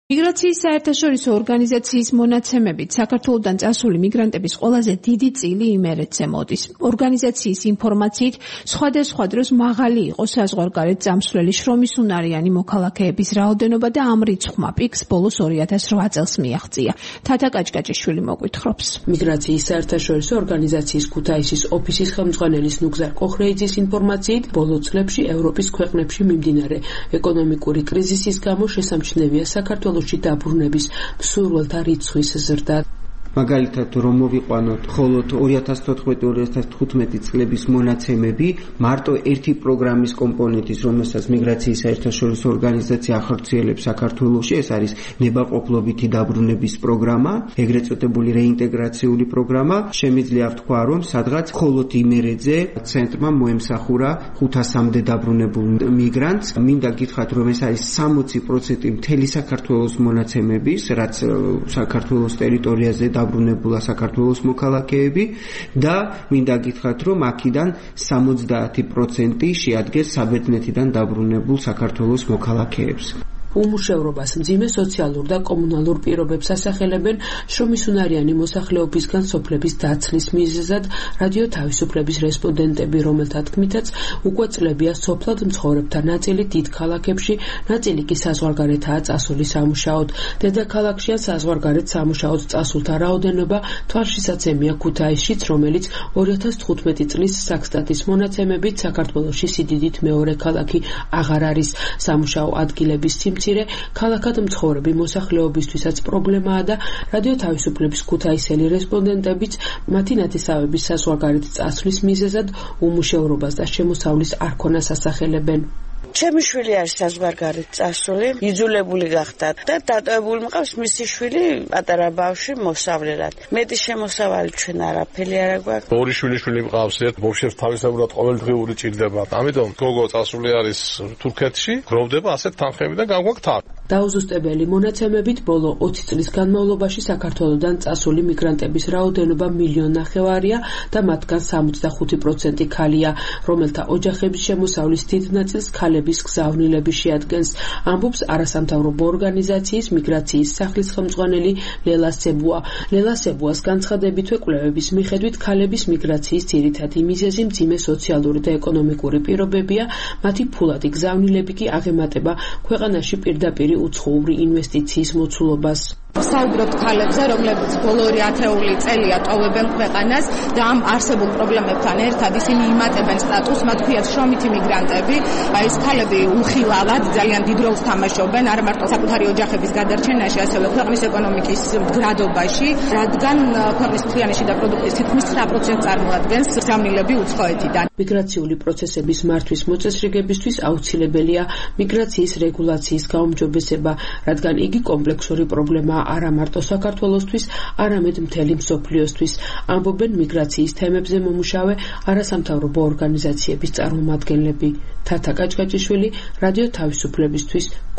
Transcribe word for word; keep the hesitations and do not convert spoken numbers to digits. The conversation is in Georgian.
მიგრაციის საერთაშორისო ორგანიზაციის მონაცემებით საქართველოდან წასული მიგრანტების ყველაზე დიდი წილი იმერეთზე მოდის. ორგანიზაციის ინფორმაციით, სხვადასხვა დროს მაღალი იყო საზღვარგარეთ წამსვლელი შრომისუნარიანი მოქალაქეების რაოდენობა და ამ რიცხვმა პიკს ბოლოს ორი ათას რვა წელს მიაღწია. თათა კაჭკაჭიშვილი მოგვითხრობს. მიგრაციის საერთაშორისო ორგანიზაციის ქუთაისის ოფისის ხელმძღვანელის ნუგზარ კოხრეიძის ინფორმაციით, ბოლო წლებში ევროპის ქვეყნებში მიმდინარე ეკონომიკური კრიზისის გამო შესამჩნევია საქართველოს დაბრუნების მსურველთა რიცხვის ზრდა. მაგალითად რომ მოვიყვანოთ მხოლოდ ორი ათას თოთხმეტი ორი ათას თხუთმეტი წლების მონაცემები მარტო ერთი პროგრამის კომპონენტის რომელსაც მიგრაციის საერთაშორისო ორგანიზაცია ახორციელებს საქართველოში ეს არის ნებაყოფლობითი დაბრუნების პროგრამა ეგრეთ წოდებული რეინტეგრაციული პროგრამა შემიძლია ვთქვა რომ სადღაც მხოლოდ იმერეთზე ცენტრმა მოემსახურა ხუთასამდე დაბრუნებულ მიგრანტს მინდა გითხრათ რომ ეს არის სამოცი პროცენტი მთელი საქართველოს მონაცემების რაც საქართველოს ტერიტორიაზე დაბრუნებულა საქართველოს მოქალაქეები და მინდა გითხრათ რომ აქედან სამოცდაათი პროცენტი შეადგენს საბერძნეთიდან დაბრუნებულ საქართველოს მოქალაქეებს. უმუშევრობას მძიმე სოციალურ და კომუნალურ პირობებს ასახელებენ შრომისუნარიანი მოსახლეობისგან სოფლების დაცლის მიზეზად რადიო თავისუფლების რესპონდენტები, რომელთა თქმითაც უკვე წლებია სოფლად მცხოვრებთა ნაწილი დიდ ქალაქებში, ნაწილი კი საზღვარგარეთაა წასული სამუშაოდ. დედაქალაქში ან საზღვარგარეთ სამუშაოდ წასულთა რაოდენობა თვალშისაცემია ქუთაისშიც, რომელიც ორი ათას თხუთმეტი წლის საქსტატის მონაცემებით საქართველოში სიდიდით მეორე ქალაქი აღარ არის. სამუშაო ადგილების მცირე ქალაქად მცხოვრები მოსახლეობისთვისაც პრობლემაა და რადიო თავისუფლების ქუთაისელი რესპონდენტებიც მათი ნათესავების საზღვარგარეთ წასვლის მიზეზად უმუშევრობას და შემოსავლის არქონას ასახელებენ. ჩემი შვილი არის საზღვარგარეთ წასული, იძულებული გახდა და დატოვებული მყავს მისი შვილი პატარა ბავშვი მოსავლელად. მეტი შემოსავალი ჩვენ არაფერი არ გვაქვს. ორი შვილი შვილი მყავს, ერთ ბავშვს თავისებურად ყოველდღიური ჭირდება. ამიტომ გოგო წასული არის თურქეთში, გროვდება ასეთ თანხები და გაგვაქვს თან. დაუზუსტებელი მონაცემებით ბოლო ოცი წლის განმავლობაში საქართველოდან წასული მიგრანტების რაოდენობა მილიონ ნახევარია და მათგან სამოცდახუთი პროცენტი ქალია, რომელთა ოჯახების შემოსავლის დიდ ნაწილს ქალების გზავნილები შეადგენს, ამბობს არასამთავრობო ორგანიზაციის მიგრაციის სახლის ხელმძღვანელი ლელა სებუა. ლელა სებუას განცხადებითვე კვლევების მიხედვით ქალების მიგრაციის ძირითადი მიზეზი მძიმე სოციალური და ეკონომიკური პირობებია, მათი ფულადი გზავნილები კი აღემატება ქვეყანაში პირდაპირ უცხოური ინვესტიციის მოცულობას. საუბრობთ ქალებზე, რომლებიც ბოლო ორი ათეული წელია ტოვებენ ქვეყანას და ამ არსებულ პრობლემებთან ერთად ისინი იმატებენ სტატუსს, მათ ქვიათ შრომითი მიგრანტები. ეს ქალები უხილავად ძალიან დიდ როლს თამაშობენ არა მარტო საკუთარი ოჯახების გადარჩენაში, ასევე ქვეყნის ეკონომიკის მდგრადობაში, რადგან ქვეყნის მთლიანი შიდა პროდუქტის თითქმის ცხრა პროცენტს წარმოადგენს გზავნილები უცხოეთიდან. მიგრაციული პროცესების მართვის მოწესრიგებისთვის აუცილებელია მიგრაციის რეგულაციის გაუმჯობესება, რადგან იგი კომპლექსური პრობლემაა არა მარტო საქართველოსთვის, არამედ მთელი მსოფლიოსთვის, ამბობენ მიგრაციის თემებზე მომუშავე არასამთავრობო ორგანიზაციების წარმომადგენლები. თათა კაჭკაჭიშვილი, რადიო თავისუფლებისთვის